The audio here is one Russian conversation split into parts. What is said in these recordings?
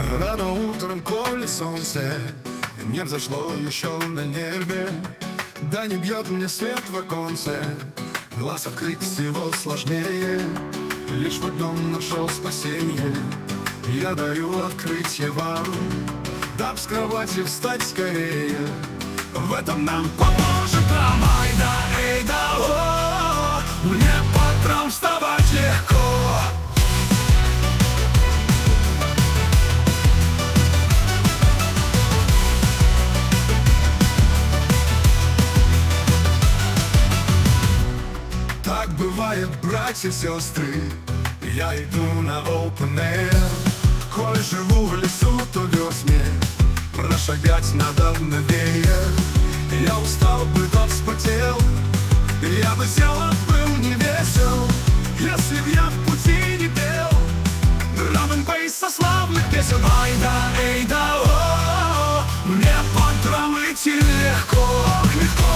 Рано утром, коли солнце не взошло еще на небе, да не бьет мне свет в оконце, глаз открыть всего сложнее. Лишь в одном нашел спасение, я даю открытие вам, даб с кровати встать скорее. В этом нам поможет нам айда, эй да, о, мне по утрам вставать легко. Так бывает, братья, сестры, я иду на open air. Коль живу в лесу, то вез мне прошагать надо мгновенье. Я устал бы, тот вспотел, я бы сделал, был не весел, если б я в пути не пел драм-н-бейс со славных песен. Ай да, эй да, о, мне по утрам идти легко, легко.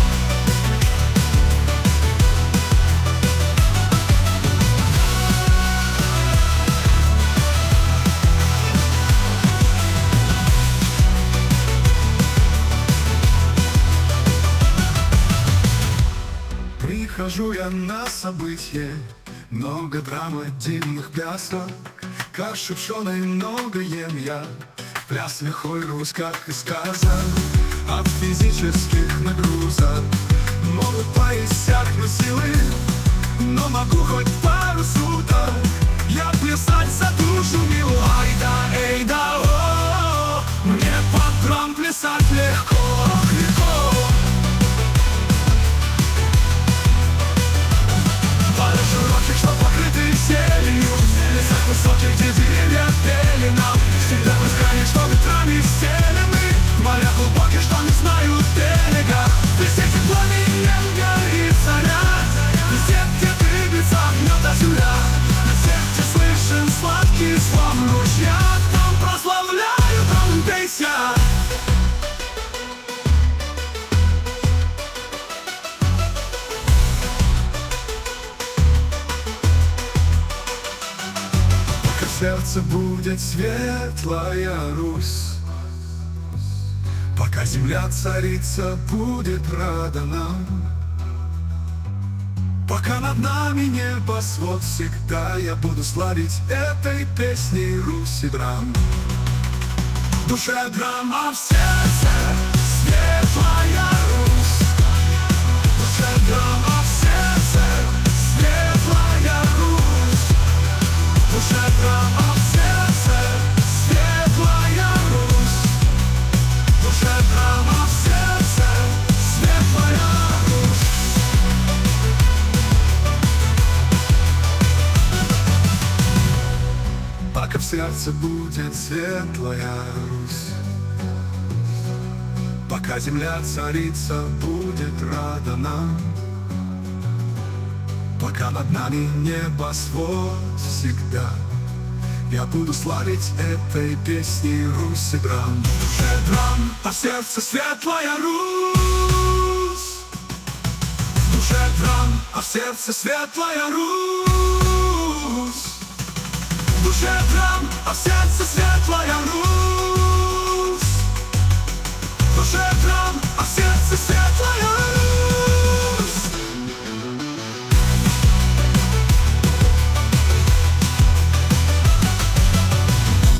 Прихожу я на событие, много драмы, дивных плясок, каши пшеной много ем я, пляс лихой русских и сказок. От физических нагрузок могут поиссякнуть силы, но могу хоть пару суток я плясать за душу милую. Ай да, эй да, о, мне по утрам плясать легко, легко. Широких, что покрыты зеленью, лесах высоких, где деревья пели нам, всегда бескрайних, что ветрами стелены, моря глубоких, что не знают берега. Везде пламенем горит заря, везде, где дыбится огнет озера, везде, где слышен сладкий звон ручья, там прославляю драм-н-бейс я. В сердце будет светлая Русь, пока земля царица будет рада нам, пока над нами небосвод, всегда я буду славить этой песней Русь и драм. В душе драм, а в сердце светлая Русь. В душе драм, а в сердце светлая Русь. В душе драм, а в сердце светлая Русь. В душе драм, а в сердце светлая Русь. Пока в сердце будет светлая Русь, пока земля царица будет рада нам, пока над нами небосвод, всегда я буду славить этой песней Русь и драм. В душе драм, а в сердце светлая Русь. В душе драм, а в сердце светлая Русь. В душе драм, а в сердце